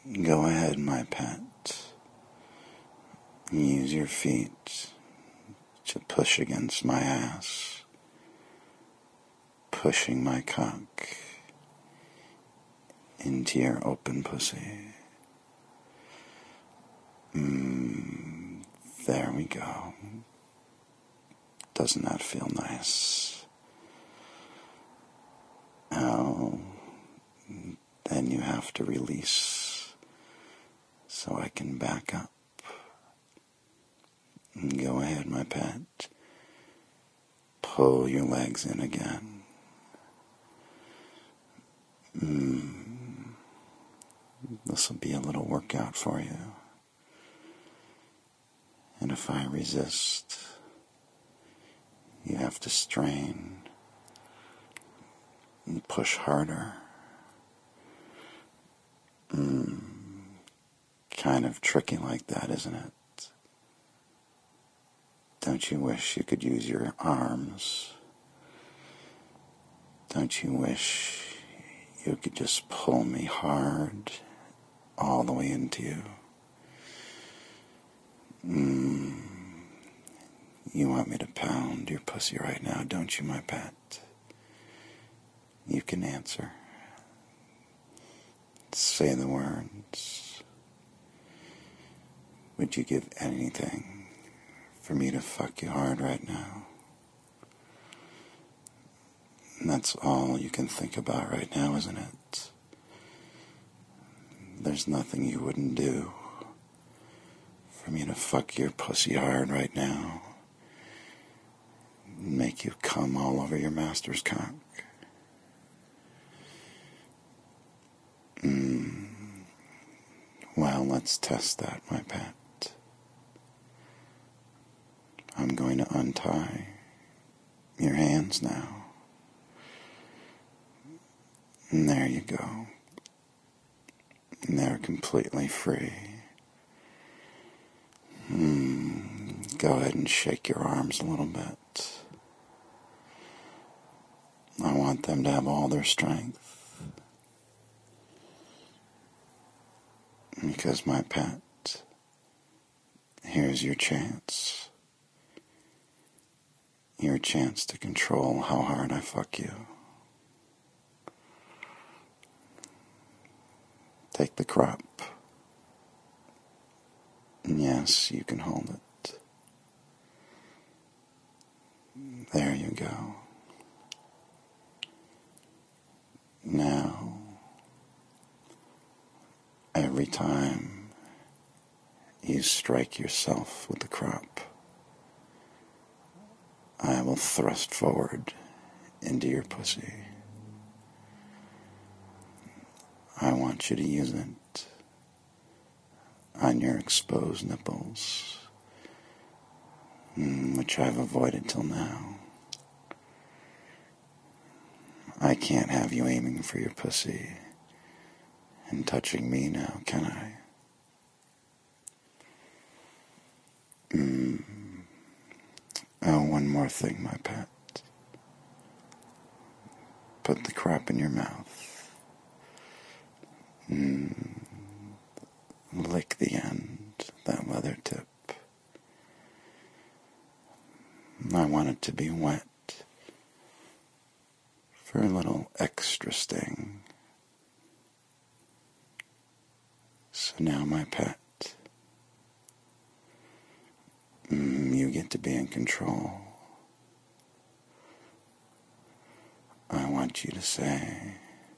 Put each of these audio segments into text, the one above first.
Go ahead, my pet. Use your feet to push against my ass, pushing my cock into your open pussy. There we go. Doesn't that feel nice? Oh, then you have to release so I can back up. Go ahead, my pet. Pull your legs in again. This will be a little workout for you. And if I resist, you have to strain and push harder. Kind of tricky like that, isn't it? Don't you wish you could use your arms? Don't you wish you could just pull me hard all the way into you? You want me to pound your pussy right now, don't you, my pet? You can answer. Say the words. Would you give anything for me to fuck you hard right now? And that's all you can think about right now, isn't it? There's nothing you wouldn't do for me to fuck your pussy hard right now. Make you come all over your master's cock. Well, let's test that, my pet. I'm going to untie your hands now. And there you go. And they're completely free. Go ahead and shake your arms a little bit. I want them to have all their strength. Because, my pet, here's your chance. Your chance to control how hard I fuck you. Take the crop. Yes, you can hold it. There you go. Now, every time you strike yourself with the crop, I will thrust forward into your pussy. I want you to use it on your exposed nipples, which I've avoided till now. I can't have you aiming for your pussy and touching me now, can I? Oh, one more thing, my pet. Put the crop in your mouth. Lick the end, that leather tip. I want it to be wet for a little extra sting. So now, my pet, you get to be in control. I want you to say,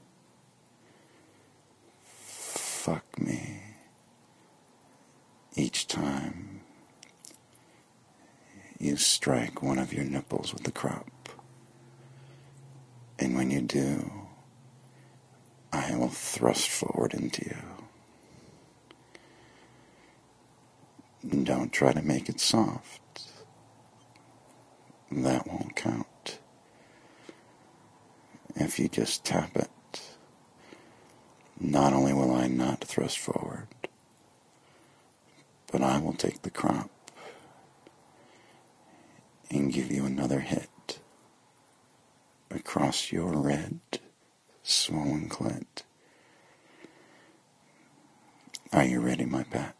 fuck me, each time you strike one of your nipples with the crop. And when you do, I will thrust forward into you. And don't try to make it soft. That won't count. If you just tap it, not only will I not thrust forward, but I will take the crop and give you another hit across your red, swollen clit. Are you ready, my pet?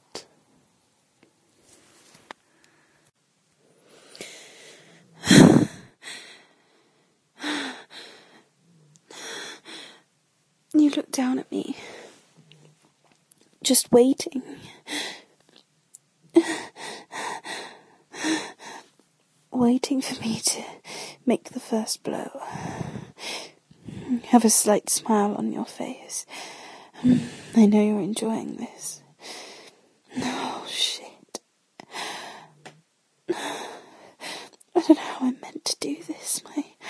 You look down at me, just waiting. Waiting for me to make the first blow. Have a slight smile on your face. I know you're enjoying this. Oh, shit. I don't know how I'm meant to do this.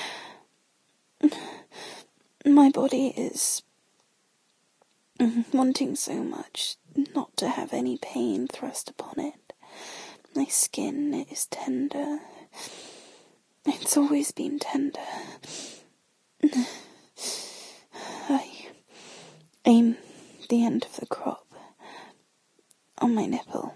My body is wanting so much not to have any pain thrust upon it. My skin is tender. It's always been tender. I aim the end of the crop on my nipple.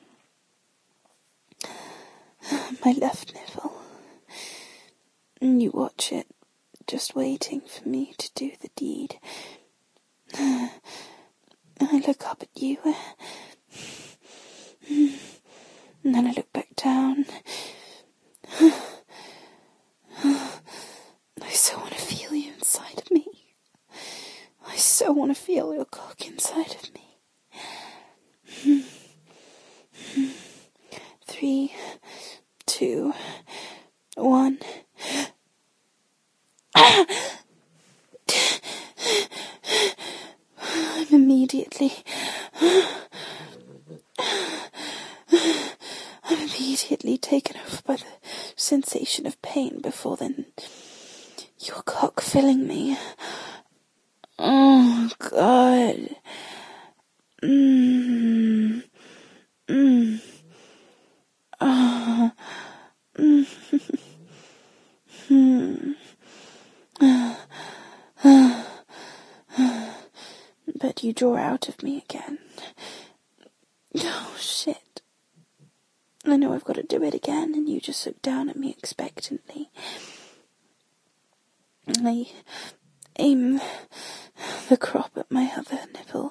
My left nipple. And you watch it, just waiting for me to do the deed. And I look up at you. And then I look back down. I so want to feel you inside of me. I so want to feel your cock inside of me. 3, 2, 1. I'm immediately taken over by the sensation of pain before then. Your cock filling me. Oh, God. But you draw out of me again. Oh, shit. I know I've got to do it again, and you just look down at me expectantly. I aim the crop at my other nipple.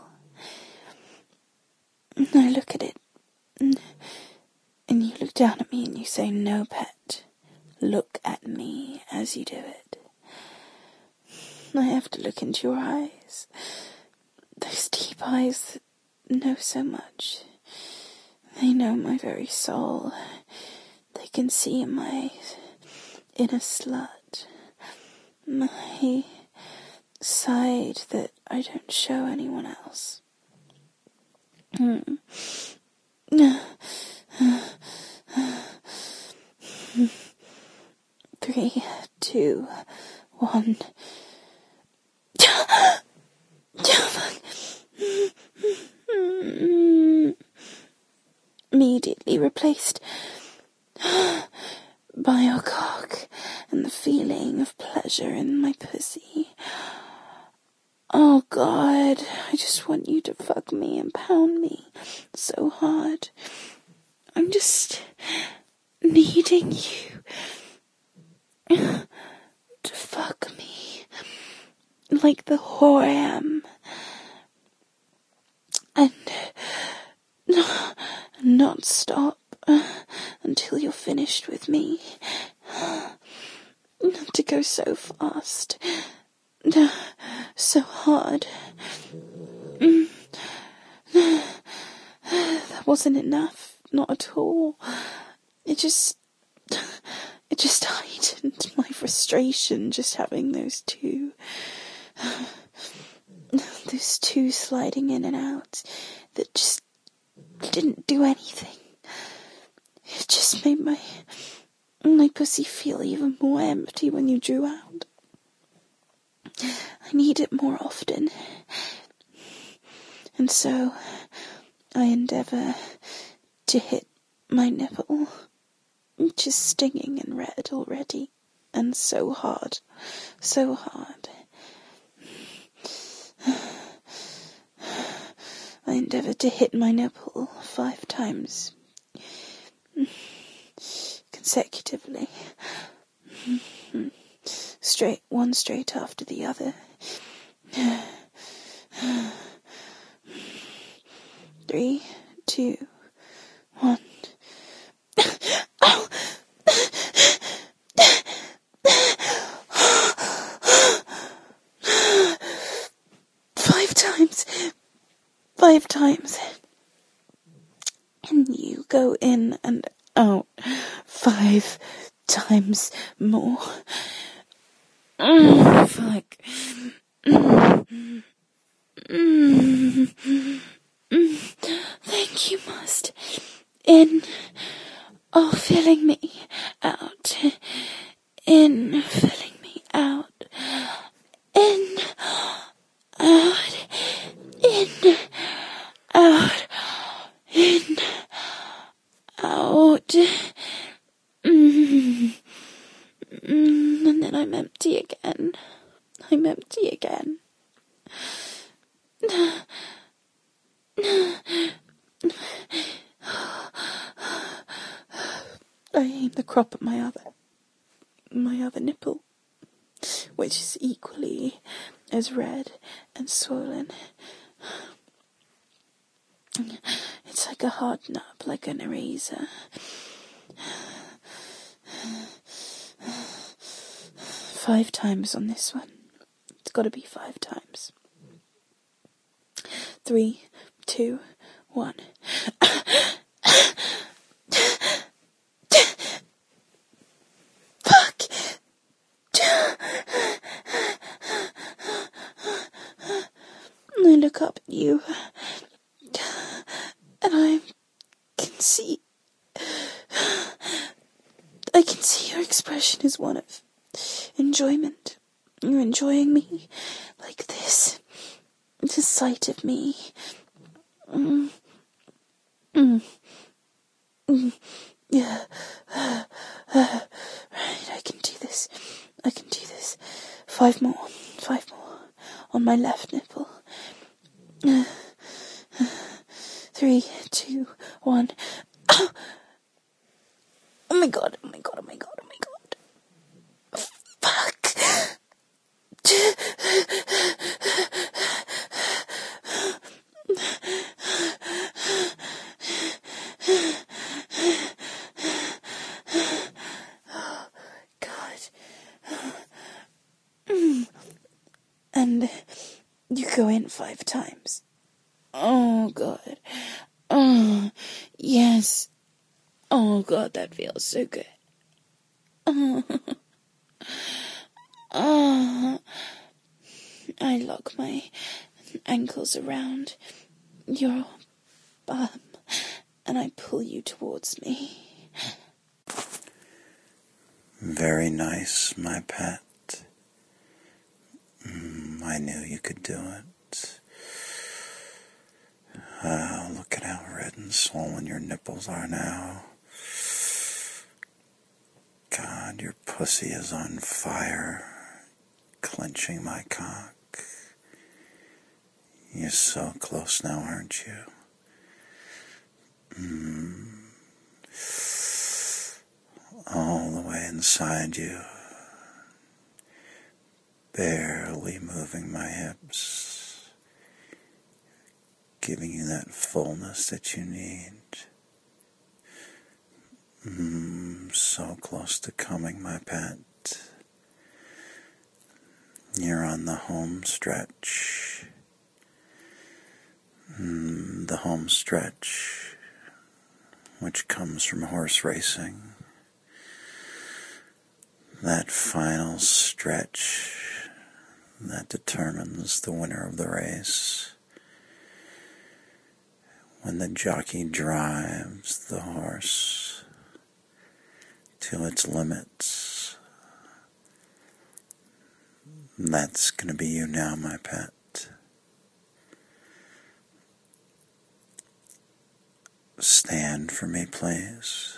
And I look at it, and you look down at me and you say, "No, pet, look at me as you do it." I have to look into your eyes, those deep eyes that know so much. They know my very soul. They can see my inner slut, my side that I don't show anyone else. 3, 2, 1. Immediately replaced by your cock and the feeling of pleasure in my pussy. Oh, God, I just want you to fuck me and pound me so hard. I'm just needing you to fuck me like the whore I am. And not stop until you're finished with me. Not to go so fast, so hard. That wasn't enough, not at all. It just heightened my frustration just having those two sliding in and out that just didn't do anything. It just made my pussy feel even more empty when you drew out. I need it more often. And so I endeavour to hit my nipple, which is stinging and red already, and so hard, so hard. I endeavour to hit my nipple 5 times consecutively, one straight after the other. 3, 2, 1. Ow! 5 times. 5 times. And you go in and out 5 times more. Fuck. Thank you, must. In. Oh, filling me out. In. Filling me out. In. Out. In. Out. In. Out. And then I'm empty again. I'm empty again. I aim the crop at my other nipple, which is equally as red and swollen. It's like a hard nub, like an eraser. 5 times on this one. It's got to be 5 times. 3, 2, 1. Fuck! I look up at you, and I can see your expression is one of enjoyment. You're enjoying me like this. The sight of me. Yeah. Right, I can do this. 5 more. 5 more. On my left nipple. 3, 2, 1. Oh my god. Fuck. God. And you go in 5 times. Oh God. Oh, yes. Oh God, that feels so good. I lock my ankles around your bum and I pull you towards me. Very nice, my pet. I knew you could do it. Look at how red and swollen your nipples are now. God, your pussy is on fire, clenching my cock. You're so close now, aren't you? All the way inside you, barely moving my hips, giving you that fullness that you need. So close to coming, my pet. You're on the home stretch. The home stretch, which comes from horse racing. That final stretch that determines the winner of the race. When the jockey drives the horse to its limits. That's going to be you now, my pet. Stand for me, please.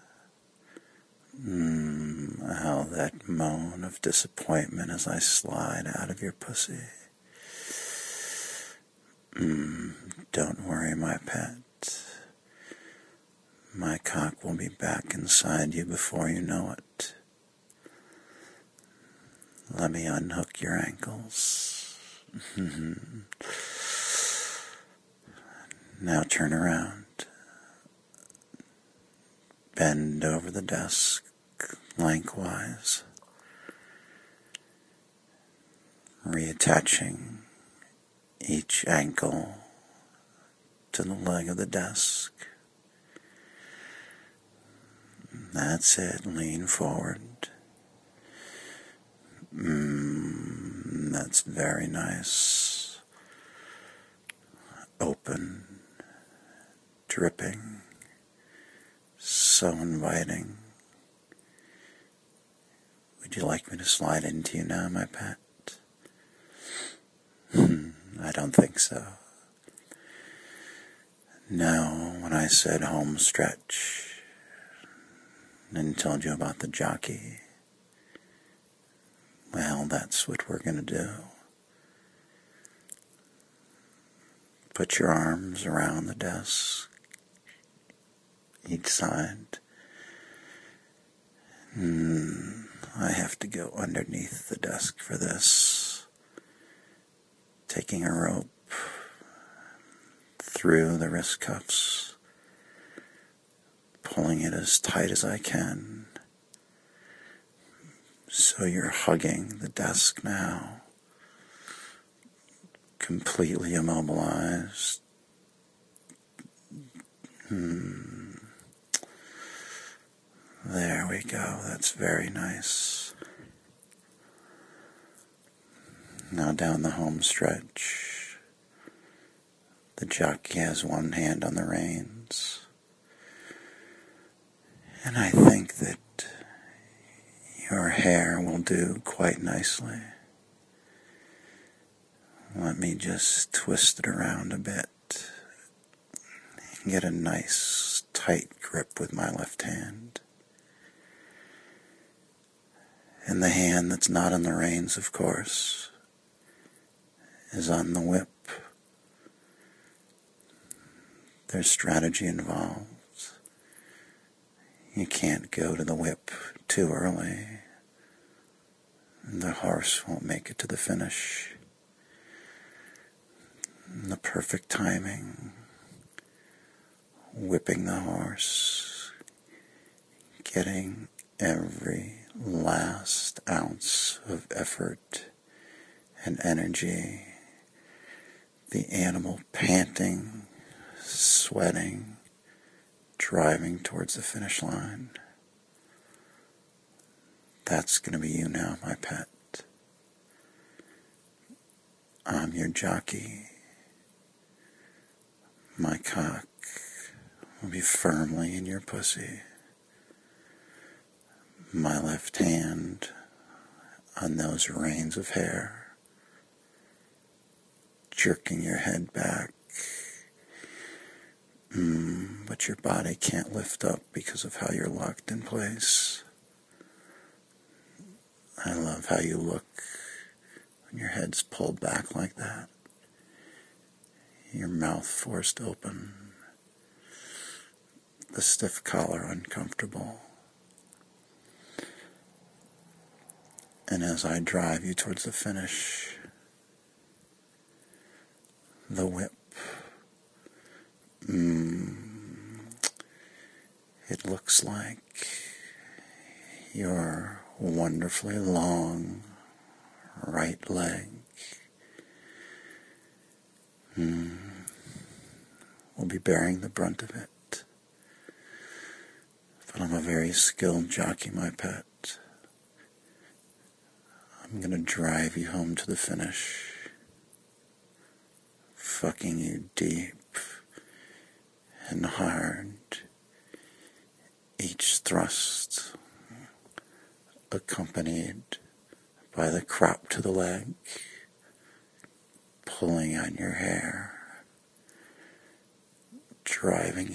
How that moan of disappointment as I slide out of your pussy. Don't worry, my pet. My cock will be back inside you before you know it. Let me unhook your ankles. Now turn around. Bend over the desk lengthwise, reattaching each ankle to the leg of the desk. That's it. Lean forward. That's very nice. Open, dripping, so inviting. Would you like me to slide into you now, my pet? I don't think so. No, when I said home stretch and told you about the jockey, well, that's what we're going to do. Put your arms around the desk, each side. I have to go underneath the desk for this. Taking a rope through the wrist cuffs, pulling it as tight as I can. So you're hugging the desk now, completely immobilized. There we go. That's very nice. Now down the home stretch. The jockey has one hand on the reins. And I think that your hair will do quite nicely. Let me just twist it around a bit and get a nice tight grip with my left hand. And the hand that's not on the reins, of course, is on the whip. There's strategy involved. You can't go to the whip too early. The horse won't make it to the finish. The perfect timing. Whipping the horse. Getting every last ounce of effort and energy. The animal panting, sweating, driving towards the finish line. That's going to be you now, my pet. I'm your jockey. My cock will be firmly in your pussy. My left hand on those reins of hair, jerking your head back. But your body can't lift up because of how you're locked in place. I love how you look when your head's pulled back like that. Your mouth forced open. The stiff collar uncomfortable. And as I drive you towards the finish, the whip, it looks like your wonderfully long right leg will be bearing the brunt of it. But I'm a very skilled jockey, my pet. I'm going to drive you home to the finish, fucking you deep and hard, each thrust accompanied by the crop to the leg, pulling on your hair, driving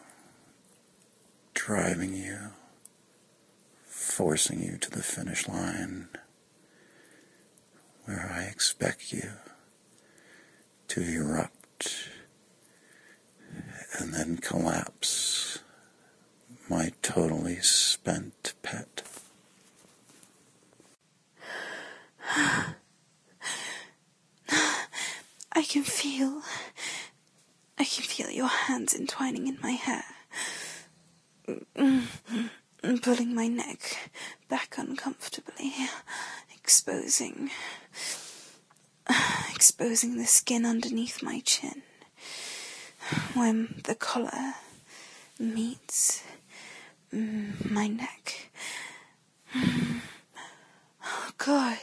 you, forcing you to the finish line, where I expect you to erupt and then collapse, my totally spent pet. I can feel I can feel your hands entwining in my hair, pulling my neck back uncomfortably, exposing the skin underneath my chin, when the collar meets my neck. Oh, God.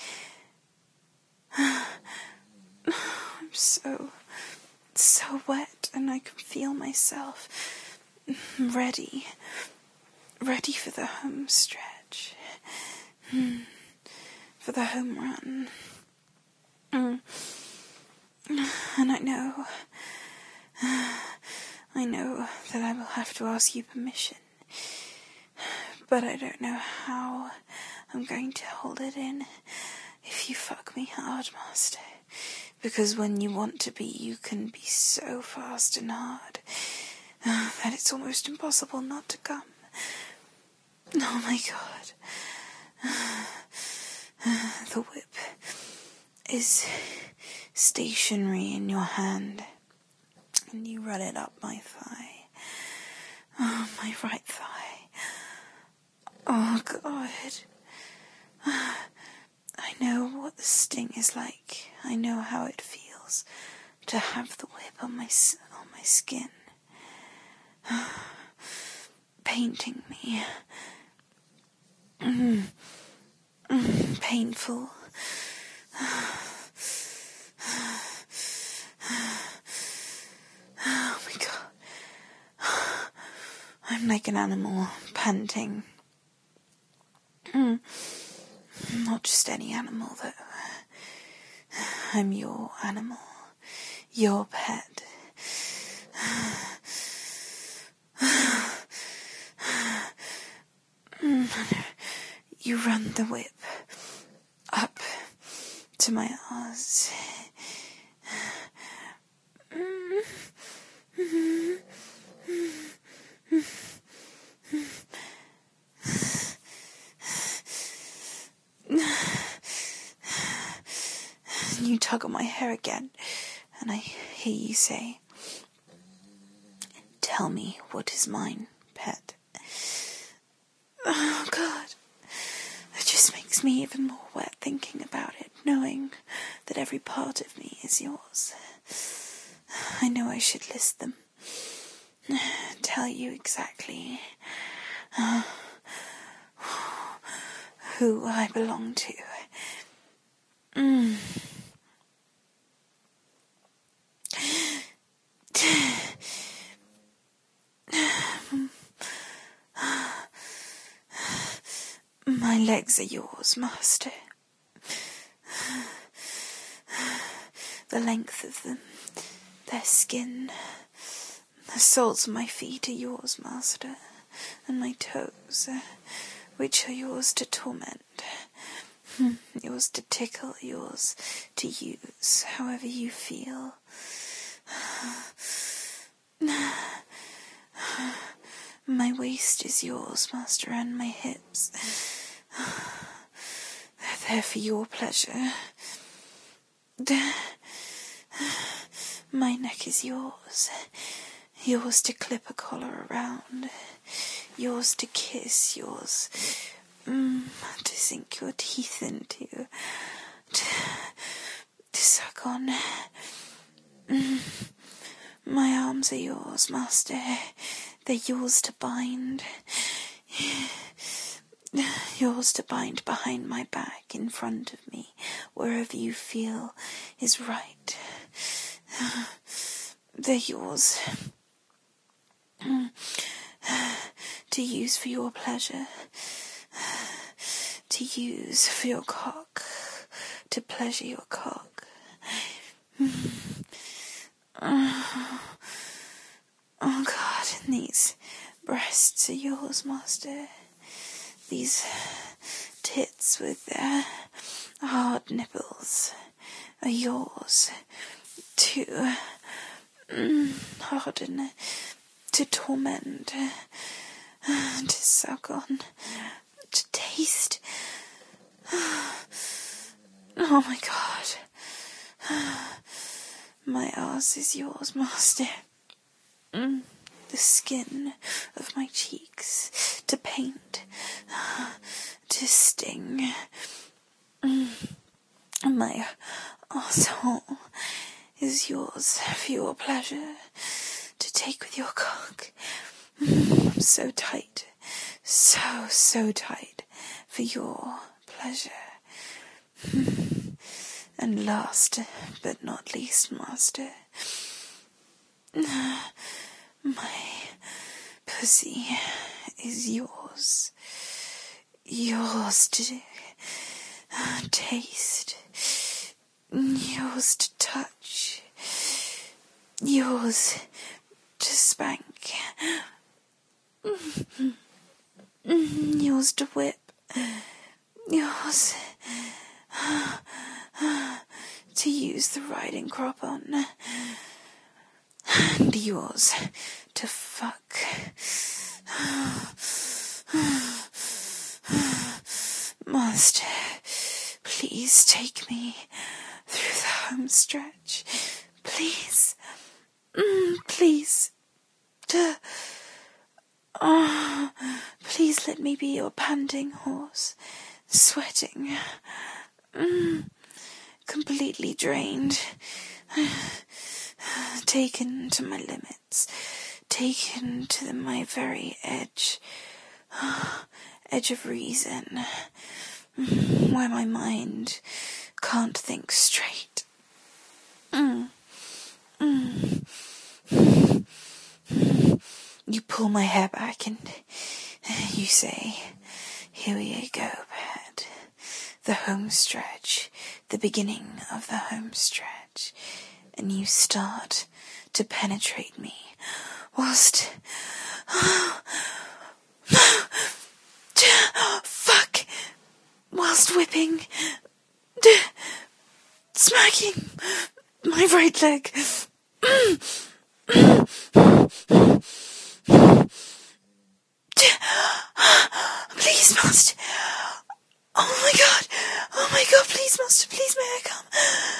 I'm so wet, and I can feel myself ready for the home stretch, for the home run. And I know that I will have to ask you permission, but I don't know how I'm going to hold it in if you fuck me hard, Master. Because when you want to be, you can be so fast and hard that it's almost impossible not to come. Oh my God. The whip is stationary in your hand, and you run it up my thigh. Oh, my right thigh. Oh, God. I know what the sting is like. I know how it feels to have the whip on my skin, painting me. Painful. Oh my God. I'm like an animal panting. Not just any animal, though. I'm your animal, your pet. You run the whip up to my arse. You tug on my hair again, and I hear you say, "Tell me what is mine, pet." Oh, God. It just makes me even more wet thinking about it, knowing that every part of me is yours. I know I should list them. Tell you exactly who I belong to. My legs are yours, Master. The length of them, their skin, the soles of my feet are yours, Master, and my toes, which are yours to torment, yours to tickle, yours to use, however you feel. My waist is yours, Master, and my hips. They're there for your pleasure. My neck is yours. Yours to clip a collar around. Yours to kiss. Yours to sink your teeth into. To suck on. My arms are yours, Master. They're yours to bind. Yours to bind behind my back, in front of me, wherever you feel is right. They're yours to use for your pleasure, to use for your cock, to pleasure your cock. Oh, God, and these breasts are yours, Master. These tits with their hard nipples are yours to harden, to torment, to suck on, to taste. Oh my God. My arse is yours, master. The skin of my cheeks to paint, to sting. My arsehole is yours for your pleasure, to take with your cock. So tight, so tight for your pleasure. And last but not least, master, my pussy is yours. Yours to taste. Yours to touch. Yours to spank. Yours to whip. Yours to use the riding crop on. And yours to fuck. Master, please take me through the home stretch. Please. Please. Please let me be your panting horse, sweating, completely drained, taken to my limits, taken to my very edge of reason, where my mind can't think straight. You pull my hair back and you say, here we go, Pat. The home stretch, the beginning of the home stretch. And you start to penetrate me whilst... Fuck! Whilst whipping... smacking my right leg. Please, master. Oh my god, please, master, please, may I come?